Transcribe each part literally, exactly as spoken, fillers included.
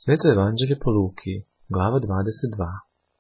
Sveto evanđelje po Luki, glava dvadeset dva.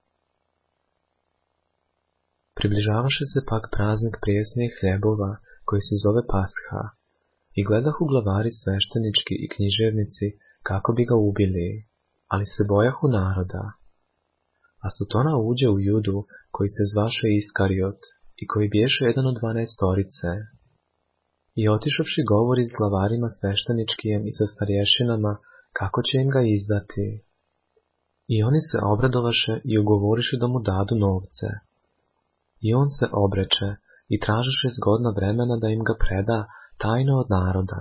Približavaše se pak praznik prijesnih hljebova, koji se zove Pasha, i gledahu glavari sveštenički i književnici kako bi ga ubili, ali se bojahu naroda. A Sutona uđe u Judu, koji se zvaše Iskariot, i koji biješe jedan od dvanaestorice. I otišavši govori s glavarima svešteničkijem i sa starješinama, kako će im ga izdati. I oni se obradovaše i ugovoriše da mu dadu novce. I on se obreče i tražiše zgodna vremena da im ga preda tajno od naroda.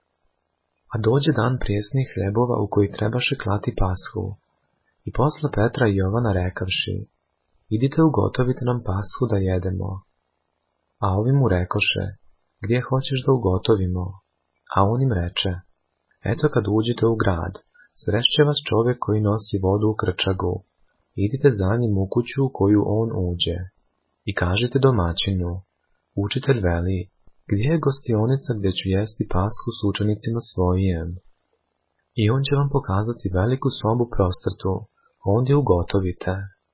A dođe dan prijesnih hljebova u koji trebaše klati Pashu. I posle Petra i Jovana rekavši, idite ugotovite nam Pashu da jedemo. A ovi mu rekoše, gdje hoćeš da ugotovimo? A on im reče, eto kad uđete u grad, srešće vas čovjek koji nosi vodu u krčagu, idite za njim u kuću u koju on uđe. I kažite domaćinu, učitelj veli, gdje je gostionica gdje ću jesti Pashu s učenicima svojim? I on će vam pokazati veliku sobu prostrtu, ondje ugotovite.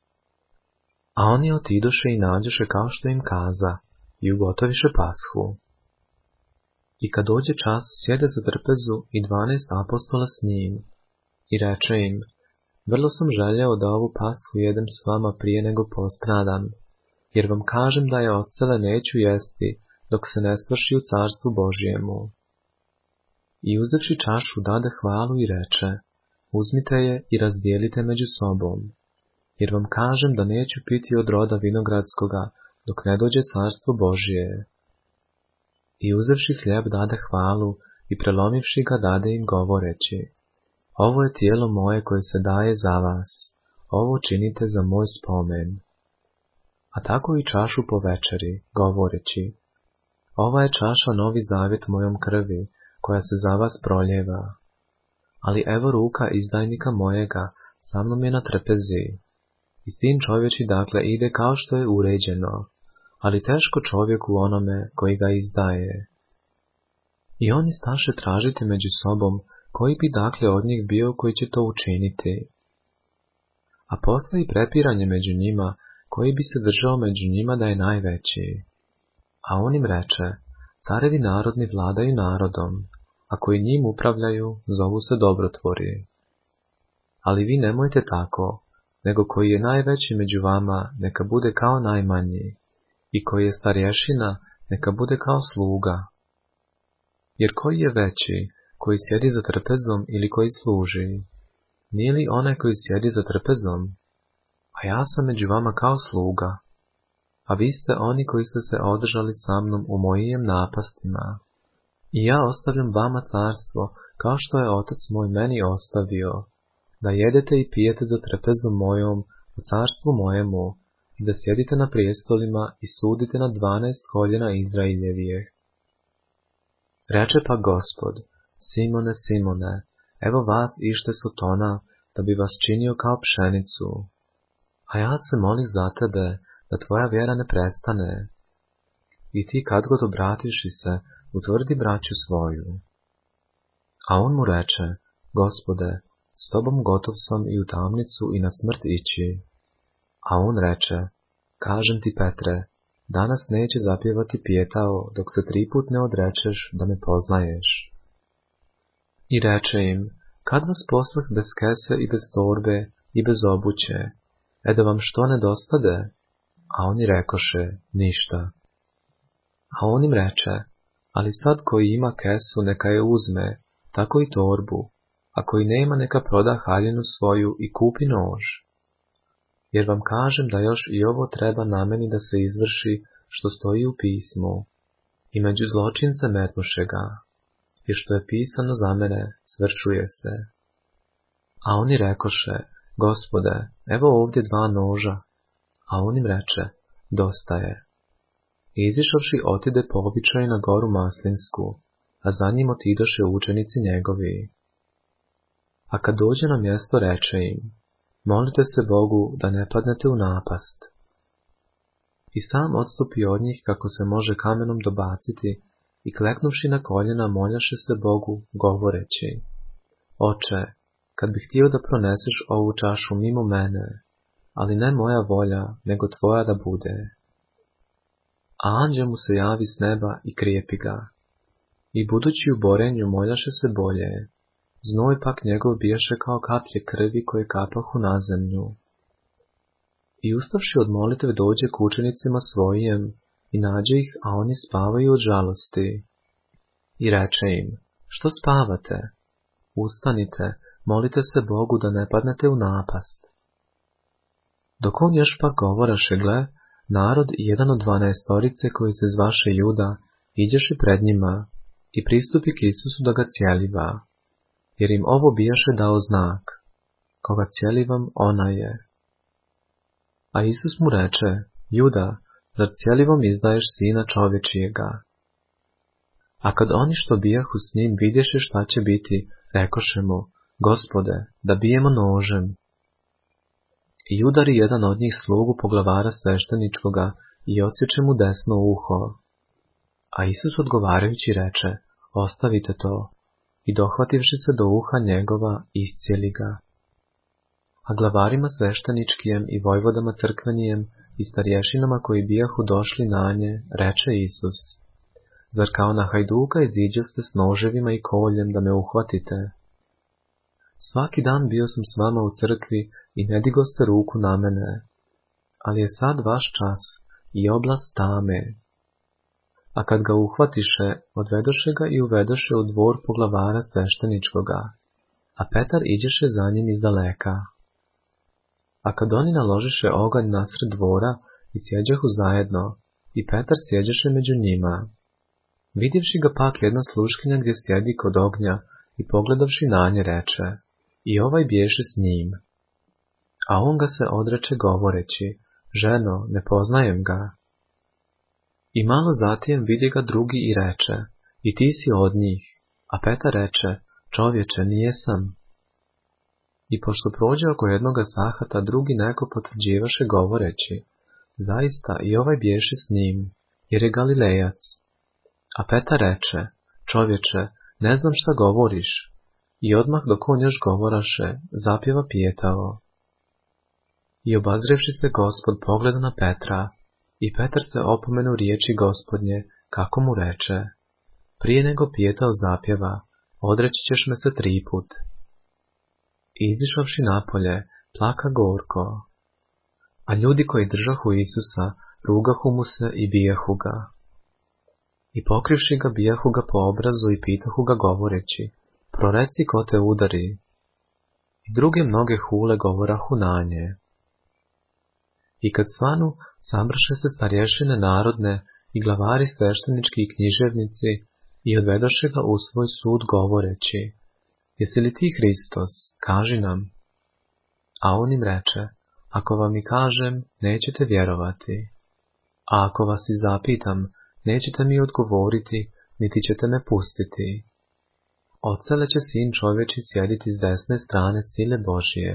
A oni otidoše i nađoše kao što im kaza, i ugotoviše Pashu. I kad dođe čas, sjede za trpezu i dvanaest apostola s njim, i reče im, vrlo sam željeo da ovu Pashu jedem s vama prije nego postradam, jer vam kažem da je odsele neću jesti, dok se ne svrši u carstvu Božijemu. I uzevši čašu dade hvalu i reče, uzmite je i razdijelite među sobom, jer vam kažem da neću piti od roda vinogradskoga, dok ne dođe carstvo Božije. I uzevši hljeb dade hvalu i prelomivši ga dade im govoreći, ovo je tijelo moje koje se daje za vas, ovo činite za moj spomen. A tako i čašu po večeri, govoreći, ova je čaša novi zavjet mojom krvi, koja se za vas proljeva. Ali evo ruka izdajnika mojega, sa mnom je na trpezi. I sin čovječi dakle ide kao što je uređeno, ali teško čovjeku onome koji ga izdaje. I oni staše tražiti među sobom, koji bi dakle od njih bio koji će to učiniti. A posle i prepiranje među njima, koji bi se držao među njima da je najveći. A on im reče, carevi narodni vladaju narodom, a koji njim upravljaju, zovu se dobrotvori. Ali vi nemojte tako, nego koji je najveći među vama, neka bude kao najmanji, i koji je starješina, neka bude kao sluga. Jer koji je veći, koji sjedi za trpezom ili koji služi? Nije li onaj koji sjedi za trpezom? A ja sam među vama kao sluga. A vi ste oni koji ste se održali sa mnom u mojim napastima. I ja ostavljam vama carstvo, kao što je otac moj meni ostavio, da jedete i pijete za trpezom mojom u carstvu mojemu, i da sjedite na prijestolima i sudite na dvanaest koljena Izraeljevijeh. Reče pa Gospod, Simone, Simone, evo vas ište Sotona, da bi vas činio kao pšenicu. A ja se molih za tebe, da tvoja vjera ne prestane. I ti kad god obratiši se, utvrdi braću svoju. A on mu reče, Gospode, s tobom gotov sam i u tamnicu i na smrt ići. A on reče, kažem ti Petre, danas neće zapjevati pijetao, dok se tri put ne odrečeš da me poznaješ. I reče im, kad vas posleh bez kese i bez torbe i bez obuće, e da vam što nedostade? A oni rekoše, ništa. A on im reče, ali sad koji ima kesu neka je uzme, tako i torbu, a koji nema neka proda haljinu svoju i kupi nož. Jer vam kažem da još i ovo treba na meni da se izvrši što stoji u pismu, i među zločince metnuše ga, jer što je pisano za mene svršuje se. A oni rekoše, Gospode, evo ovdje dva noža. A on im reče, dosta je. I izišavši otide po običaju na goru Maslinsku, a za njim otidoše učenici njegovi. A kad dođe na mjesto reče im, molite se Bogu da ne padnete u napast. I sam odstupi od njih kako se može kamenom dobaciti i kleknuvši na koljena moljaše se Bogu, govoreći, Oče, kad bih htio da proneseš ovu čašu mimo mene, ali ne moja volja, nego tvoja da bude. A anđel mu se javi s neba i krijepi ga. I budući u borenju moljaše se bolje, znoj pak njegov bijaše kao kaplje krvi koje kapahu na zemlju. I ustavši od molitve dođe k učenicima svojim i nađe ih, a oni spavaju od žalosti. I reče im, što spavate? Ustanite, molite se Bogu da ne padnete u napast. Dok on još pak govoraše, gle, narod i jedan od dvanaestorice koji se zvaše Juda, iđeše pred njima i pristupi k Isusu da ga cjeliva, jer im ovo bijaše dao znak, koga cjelivam ona je. A Isus mu reče, Juda, zar cjelivom izdaješ sina čovječijega? A kad oni što bijahu s njim vidješe šta će biti, rekoše mu, Gospode, da bijemo nožem. I udari jedan od njih slugu poglavara svešteničkoga i odsječe mu desno uho. A Isus odgovarajući reče, ostavite to, i dohvativši se do uha njegova, iscijeli ga. A glavarima svešteničkijem i vojvodama crkvenijem i starješinama koji bijahu došli na nje, reče Isus, zar kao na hajduka iziđoste s noževima i koljem da me uhvatite? Svaki dan bio sam s vama u crkvi i ne digoste ruku na mene, ali je sad vaš čas i oblast tame. A kad ga uhvatiše, odvedoše ga i uvedoše u dvor poglavara svešteničkoga, a Petar iđeše za njim izdaleka. A kad oni naložiše oganj nasred dvora i sjeđahu zajedno, i Petar sjeđeše među njima. Vidjevši ga pak jedna sluškinja gdje sjedi kod ognja i pogledavši na nje reče, i ovaj biješe s njim. A on ga se odreče govoreći, ženo, ne poznajem ga. I malo zatim vidi ga drugi i reče, i ti si od njih, a Petar reče, čovječe, nijesam. I pošto prođe oko jednoga sahata, drugi neko potvrđivaše govoreći, zaista i ovaj biješe s njim, jer je Galilejac. A Petar reče, čovječe, ne znam šta govoriš. I odmah dok on još govoraše, zapjeva pijetao. I obazrevši se Gospod pogleda na Petra, i Petar se opomenu riječi Gospodnje, kako mu reče, prije nego pijetao zapjeva, odreći ćeš me se tri put. I izišavši napolje, plaka gorko. A ljudi koji držahu Isusa, rugahu mu se i bijahu ga. I pokrivši ga, bijahu ga po obrazu i pitahu ga govoreći, proreci ko te udari. I druge mnoge hule govorahu na nje. I kad svanu, sabraše se starješine narodne i glavari sveštenički i književnici i odvedoše ga u svoj sud govoreći, jesi li ti Hristos, kaži nam. A on im reče, ako vam i kažem, nećete vjerovati. A ako vas i zapitam, nećete mi odgovoriti, niti ćete me pustiti. Odsele će sin čovječi sjediti s desne strane sile Božije.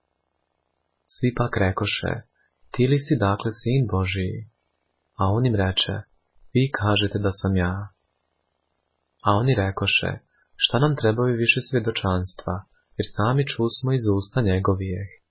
Svi pak rekoše, ti li si dakle sin Božiji? A on im reče, vi kažete da sam ja. A oni rekoše, šta nam trebaju više svjedočanstva, jer sami čusmo iz usta njegovijeh.